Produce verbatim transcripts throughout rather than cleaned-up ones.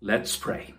Let's pray.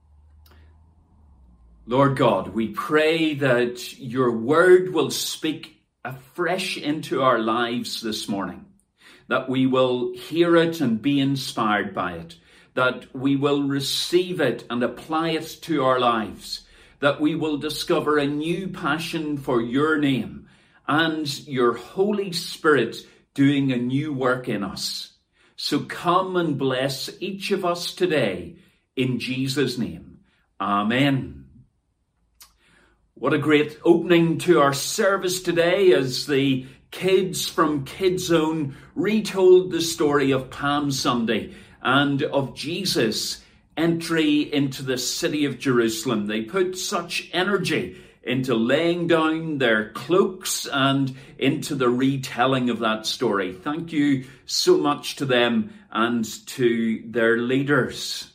Lord God, we pray that your word will speak afresh into our lives this morning, that we will hear it and be inspired by it, that we will receive it and apply it to our lives, that we will discover a new passion for your name and your Holy Spirit doing a new work in us. So come and bless each of us today in Jesus' name. Amen. What a great opening to our service today as the kids from Kids Zone retold the story of Palm Sunday and of Jesus' entry into the city of Jerusalem. They put such energy into laying down their cloaks and into the retelling of that story. Thank you so much to them and to their leaders.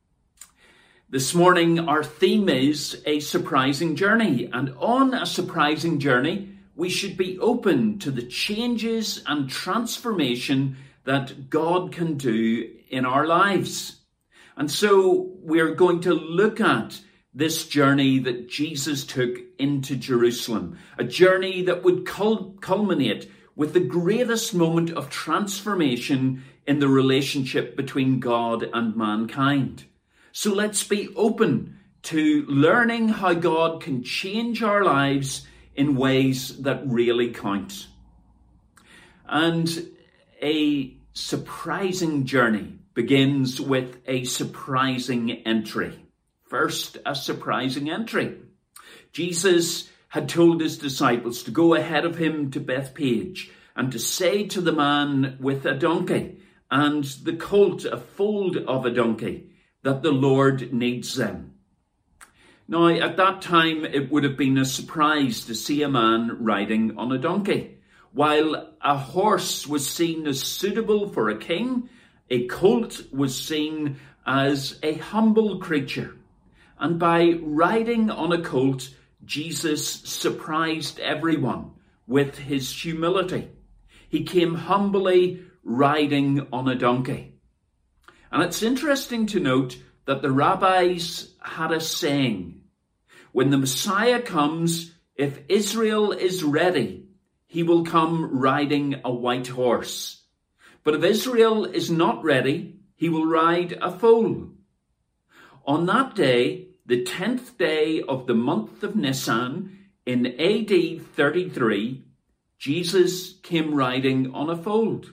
This morning, our theme is a surprising journey. And on a surprising journey, we should be open to the changes and transformation that God can do in our lives. And so we're going to look at this journey that Jesus took into Jerusalem, a journey that would cul- culminate with the greatest moment of transformation in the relationship between God and mankind. So let's be open to learning how God can change our lives in ways that really count. And a surprising journey begins with a surprising entry. First, a surprising entry. Jesus had told his disciples to go ahead of him to Bethpage and to say to the man with a donkey and the colt, a foal of a donkey, that the Lord needs them. Now, at that time, it would have been a surprise to see a man riding on a donkey. While a horse was seen as suitable for a king, a colt was seen as a humble creature. And by riding on a colt, Jesus surprised everyone with his humility. He came humbly riding on a donkey. And it's interesting to note that the rabbis had a saying: when the Messiah comes, if Israel is ready, he will come riding a white horse. But if Israel is not ready, he will ride a foal. On that day, the tenth day of the month of Nisan, in A D thirty-three, Jesus came riding on a foal.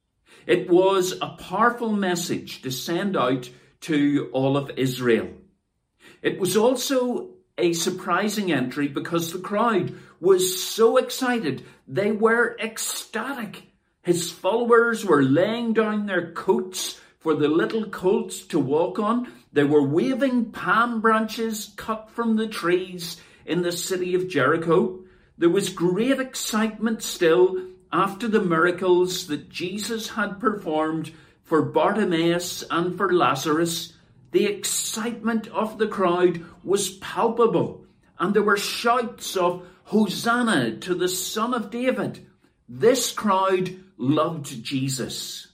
It was a powerful message to send out to all of Israel. It was also a surprising entry because the crowd was so excited. They were ecstatic. His followers were laying down their coats for the little colt to walk on. They were waving palm branches cut from the trees in the city of Jericho. There was great excitement still after the miracles that Jesus had performed for Bartimaeus and for Lazarus. The excitement of the crowd was palpable, and there were shouts of Hosanna to the Son of David. This crowd loved Jesus.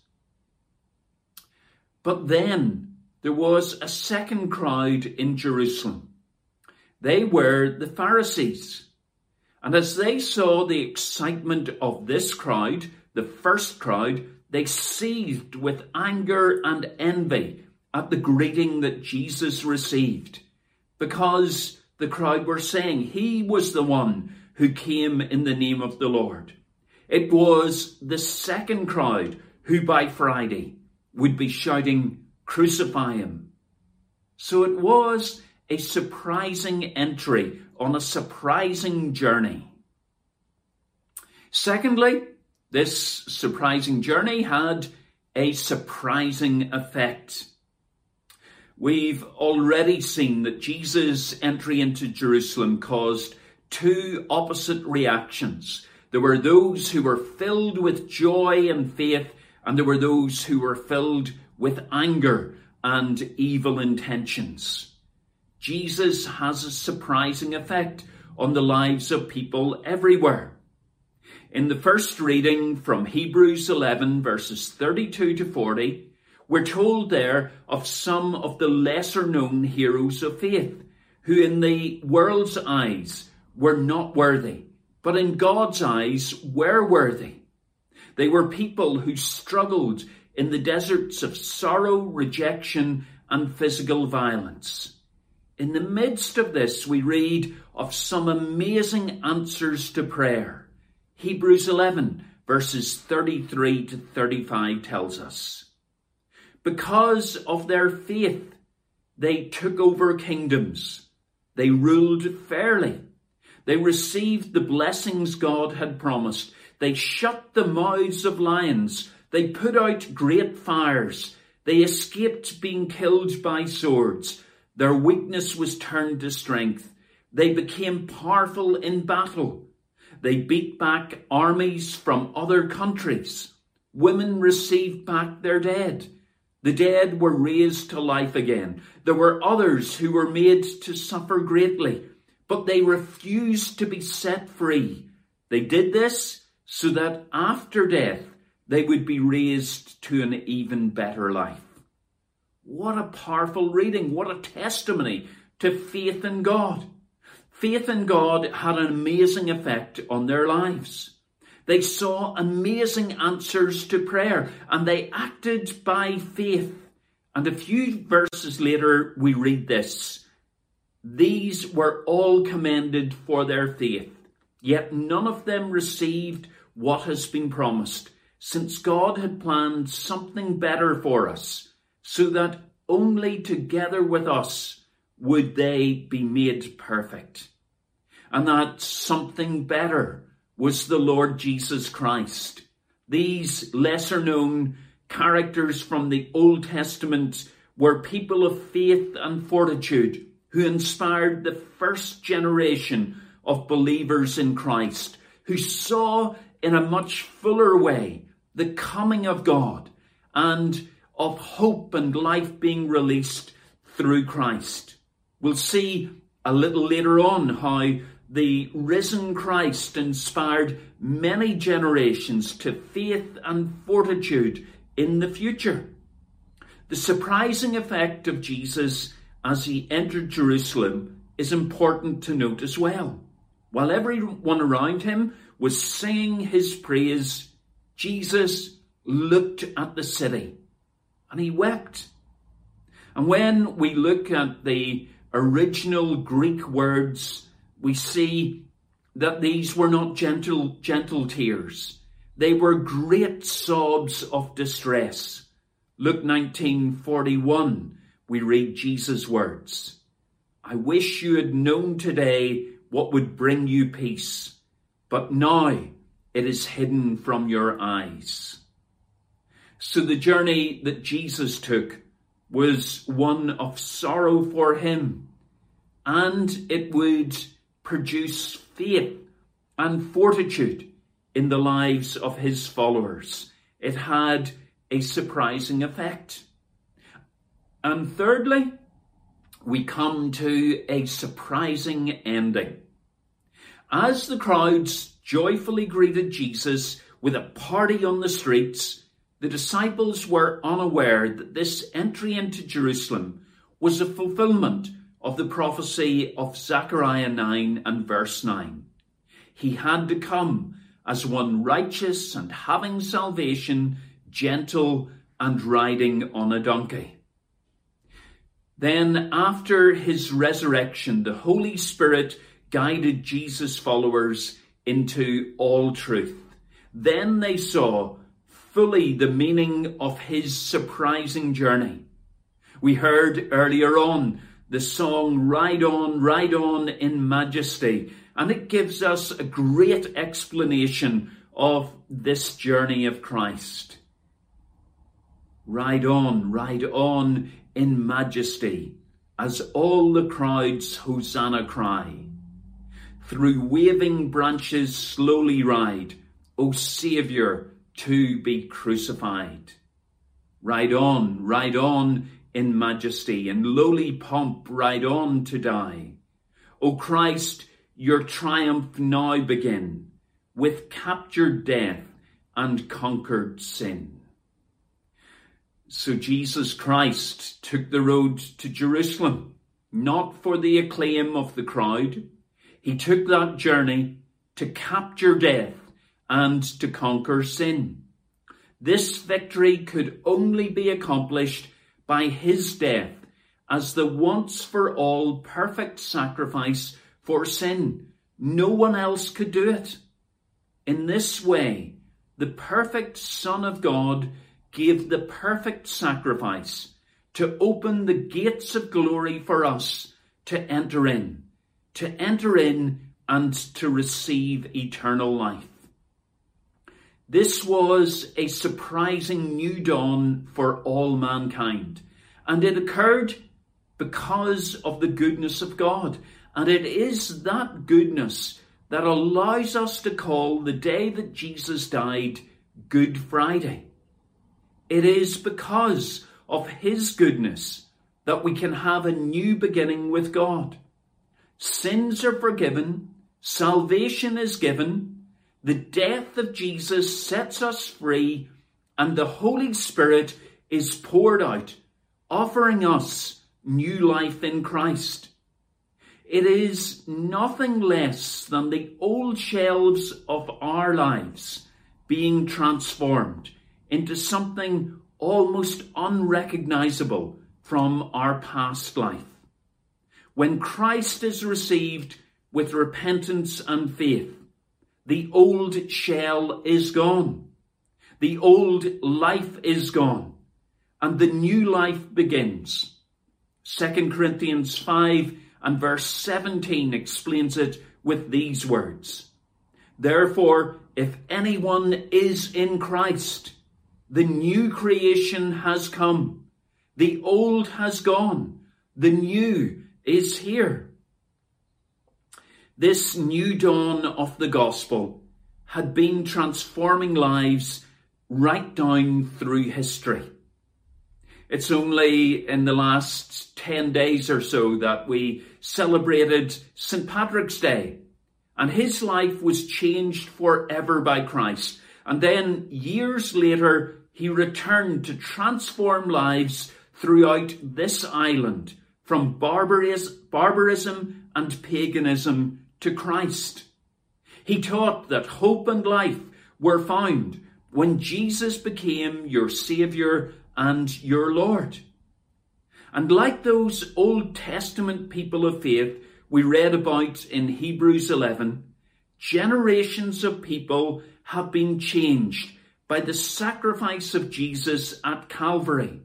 But then there was a second crowd in Jerusalem. They were the Pharisees. And as they saw the excitement of this crowd, the first crowd, they seethed with anger and envy at the greeting that Jesus received, because the crowd were saying he was the one who came in the name of the Lord. It was the second crowd who by Friday would be shouting, "Crucify him." So it was a surprising entry on a surprising journey. Secondly, this surprising journey had a surprising effect. We've already seen that Jesus' entry into Jerusalem caused two opposite reactions. There were those who were filled with joy and faith, and there were those who were filled with anger and evil intentions. Jesus has a surprising effect on the lives of people everywhere. In the first reading from Hebrews eleven, verses thirty-two to forty, We're told there of some of the lesser known heroes of faith, who in the world's eyes were not worthy, but in God's eyes were worthy. They were people who struggled in the deserts of sorrow, rejection, and physical violence. In the midst of this, we read of some amazing answers to prayer. Hebrews eleven, verses thirty-three to thirty-five tells us, because of their faith, they took over kingdoms. They ruled fairly. They received the blessings God had promised. They shut the mouths of lions. They put out great fires. They escaped being killed by swords. Their weakness was turned to strength. They became powerful in battle. They beat back armies from other countries. Women received back their dead. The dead were raised to life again. There were others who were made to suffer greatly, but they refused to be set free. They did this so that after death, they would be raised to an even better life. What a powerful reading. What a testimony to faith in God. Faith in God had an amazing effect on their lives. They saw amazing answers to prayer, and they acted by faith. And a few verses later, we read this. These were all commended for their faith, yet none of them received what has been promised, since God had planned something better for us, so that only together with us would they be made perfect. And that something better was the Lord Jesus Christ. These lesser known characters from the Old Testament were people of faith and fortitude who inspired the first generation of believers in Christ, who saw in a much fuller way the coming of God and of hope and life being released through Christ. We'll see a little later on how the risen Christ inspired many generations to faith and fortitude in the future. The surprising effect of Jesus as he entered Jerusalem is important to note as well. While everyone around him was singing his praise, Jesus looked at the city and he wept. And when we look at the original Greek words, we see that these were not gentle, gentle tears. They were great sobs of distress. Luke nineteen forty-one, we read Jesus' words. I wish you had known today what would bring you peace, but now it is hidden from your eyes. So the journey that Jesus took was one of sorrow for him, and it would produce faith and fortitude in the lives of his followers. It had a surprising effect. And thirdly, we come to a surprising ending. As the crowds joyfully greeted Jesus with a party on the streets, the disciples were unaware that this entry into Jerusalem was a fulfillment of the prophecy of Zechariah nine and verse nine. He had to come as one righteous and having salvation, gentle and riding on a donkey. Then after his resurrection, the Holy Spirit guided Jesus' followers into all truth. Then they saw fully the meaning of his surprising journey. We heard earlier on the song Ride On, Ride On in Majesty, and it gives us a great explanation of this journey of Christ. Ride on, ride on in majesty, as all the crowds Hosanna cry. Through waving branches slowly ride, O Saviour, to be crucified. Ride on, ride on in majesty, in lowly pomp ride on to die. O Christ, your triumph now begin, with captured death and conquered sin. So Jesus Christ took the road to Jerusalem, not for the acclaim of the crowd. He took that journey to capture death and to conquer sin. This victory could only be accomplished by his death as the once-for-all perfect sacrifice for sin. No one else could do it. In this way, the perfect Son of God gave the perfect sacrifice to open the gates of glory for us to enter in, to enter in and to receive eternal life. This was a surprising new dawn for all mankind, and it occurred because of the goodness of God. And it is that goodness that allows us to call the day that Jesus died Good Friday. It is because of his goodness that we can have a new beginning with God. Sins are forgiven, salvation is given, the death of Jesus sets us free, and the Holy Spirit is poured out, offering us new life in Christ. It is nothing less than the old shelves of our lives being transformed into something almost unrecognizable from our past life. When Christ is received with repentance and faith, the old shell is gone. The old life is gone, and the new life begins. Second Corinthians five and verse seventeen explains it with these words. Therefore, if anyone is in Christ, the new creation has come. The old has gone. The new is here. This new dawn of the gospel had been transforming lives right down through history. It's only in the last ten days or so that we celebrated Saint Patrick's Day, and his life was changed forever by Christ. And then years later, he returned to transform lives throughout this island, from barbarism and paganism to Christ. He taught that hope and life were found when Jesus became your Saviour and your Lord. And like those Old Testament people of faith we read about in Hebrews eleven, generations of people have been changed by the sacrifice of Jesus at Calvary.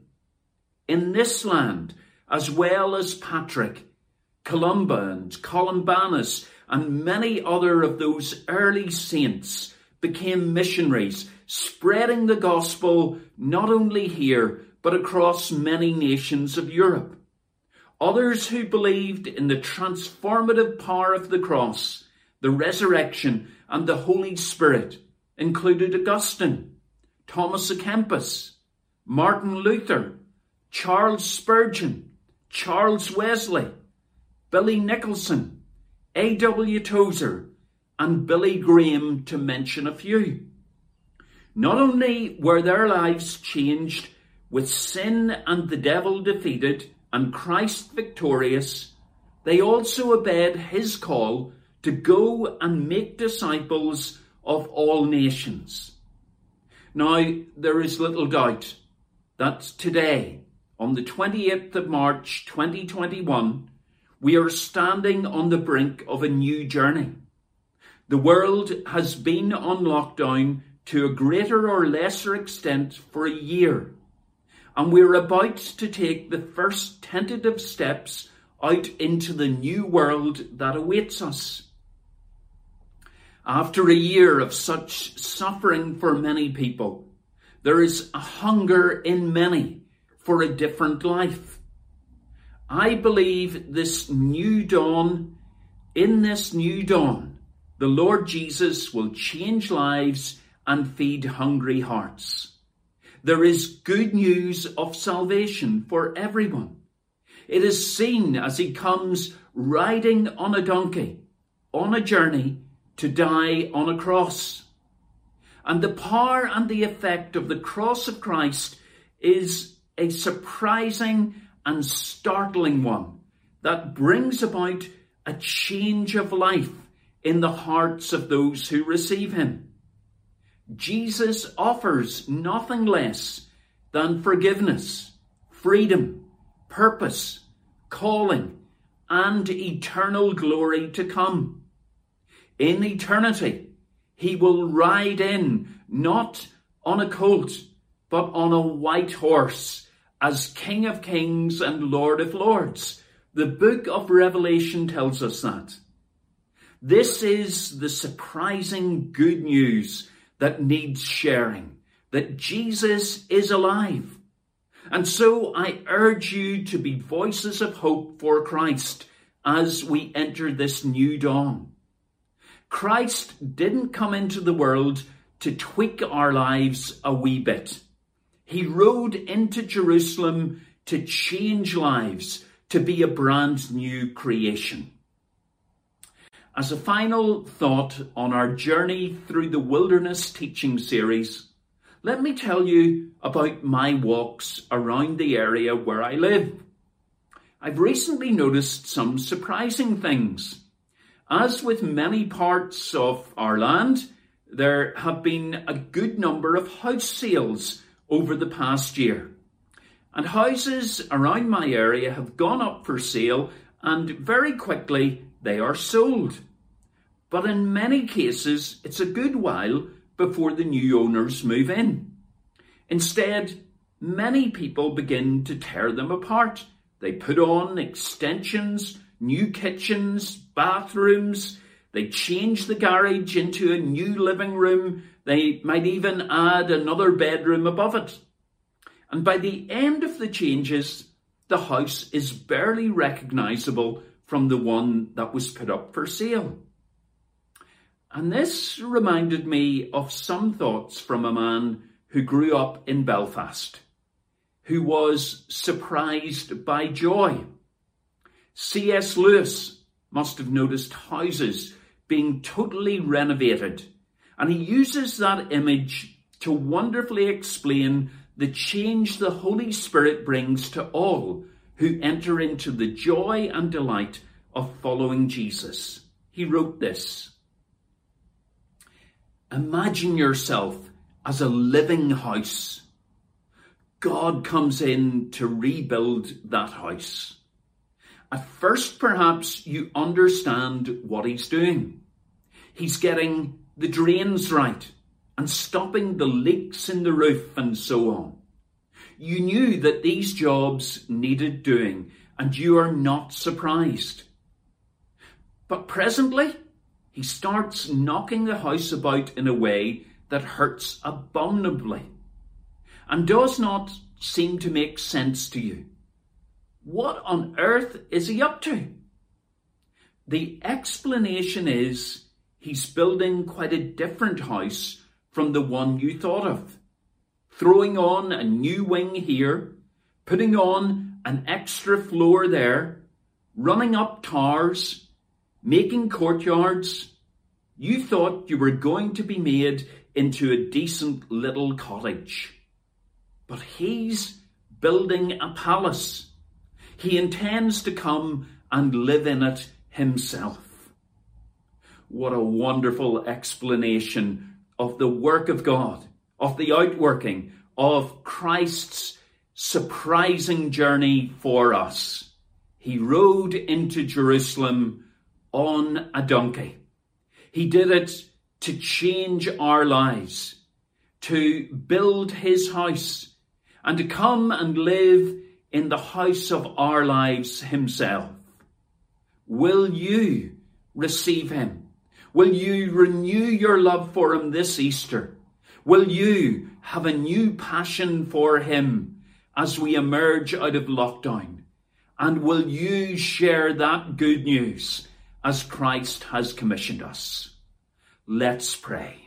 In this land, as well as Patrick, Columba and Columbanus and many other of those early saints became missionaries, spreading the gospel not only here, but across many nations of Europe. Others who believed in the transformative power of the cross, the resurrection, and the Holy Spirit included Augustine, Thomas à Kempis, Martin Luther, Charles Spurgeon, Charles Wesley, Billy Nicholson, A W Tozer, and Billy Graham, to mention a few. Not only were their lives changed with sin and the devil defeated and Christ victorious, they also obeyed his call to go and make disciples of all nations. Now, there is little doubt that today, on the twenty-eighth of March twenty twenty-one, we are standing on the brink of a new journey. The world has been on lockdown to a greater or lesser extent for a year, and we're about to take the first tentative steps out into the new world that awaits us. After a year of such suffering for many people, there is a hunger in many for a different life. I believe this new dawn, in this new dawn, the Lord Jesus will change lives and feed hungry hearts. There is good news of salvation for everyone. It is seen as he comes riding on a donkey, on a journey to die on a cross. And the power and the effect of the cross of Christ is a surprising and startling one that brings about a change of life in the hearts of those who receive him. Jesus offers nothing less than forgiveness, freedom, purpose, calling, and eternal glory to come. In eternity, he will ride in not on a colt, but on a white horse as King of Kings and Lord of Lords. The book of Revelation tells us that. This is the surprising good news that needs sharing, that Jesus is alive. And so I urge you to be voices of hope for Christ as we enter this new dawn. Christ didn't come into the world to tweak our lives a wee bit. He rode into Jerusalem to change lives, to be a brand new creation. As a final thought on our journey through the Wilderness Teaching Series, let me tell you about my walks around the area where I live. I've recently noticed some surprising things. As with many parts of our land, there have been a good number of house sales over the past year. And houses around my area have gone up for sale, and very quickly they are sold. But in many cases, it's a good while before the new owners move in. Instead, many people begin to tear them apart. They put on extensions, new kitchens, bathrooms. They change the garage into a new living room. They might even add another bedroom above it. And by the end of the changes, the house is barely recognisable from the one that was put up for sale. And this reminded me of some thoughts from a man who grew up in Belfast, who was surprised by joy. C S Lewis must have noticed houses being totally renovated, and he uses that image to wonderfully explain the change the Holy Spirit brings to all who enter into the joy and delight of following Jesus. He wrote this: "Imagine yourself as a living house. God comes in to rebuild that house. At first, perhaps you understand what he's doing. He's getting the drains right and stopping the leaks in the roof and so on. You knew that these jobs needed doing, and you are not surprised. But presently, he starts knocking the house about in a way that hurts abominably and does not seem to make sense to you. What on earth is he up to? The explanation is he's building quite a different house from the one you thought of, throwing on a new wing here, putting on an extra floor there, running up towers, making courtyards. You thought you were going to be made into a decent little cottage. But he's building a palace. He intends to come and live in it himself." What a wonderful explanation of the work of God, of the outworking of Christ's surprising journey for us. He rode into Jerusalem on a donkey. He did it to change our lives, to build his house, and to come and live in the house of our lives himself. Will you receive him? Will you renew your love for him this Easter? Will you have a new passion for him as we emerge out of lockdown? And will you share that good news as Christ has commissioned us? Let's pray.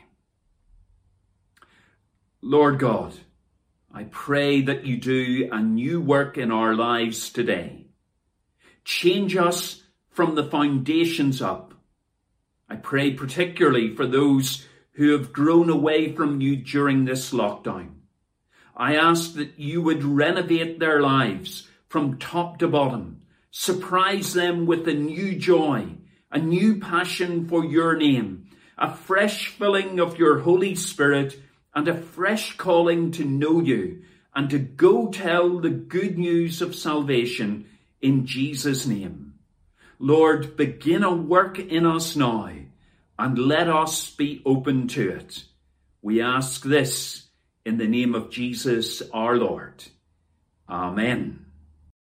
Lord God, I pray that you do a new work in our lives today. Change us from the foundations up. I pray particularly for those who have grown away from you during this lockdown. I ask that you would renovate their lives from top to bottom. Surprise them with a new joy, a new passion for your name, a fresh filling of your Holy Spirit, and a fresh calling to know you and to go tell the good news of salvation in Jesus' name. Lord, begin a work in us now and let us be open to it. We ask this in the name of Jesus our Lord. Amen.